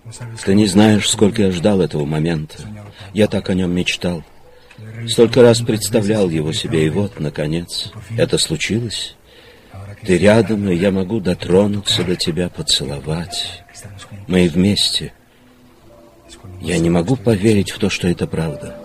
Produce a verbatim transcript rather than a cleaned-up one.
Ты не знаешь, сколько я ждал этого момента. Я так о нем мечтал. Столько раз представлял его себе, и вот, наконец, это случилось. Ты рядом, и я могу дотронуться до тебя, поцеловать. Мы вместе. Я не могу поверить в то, что это правда.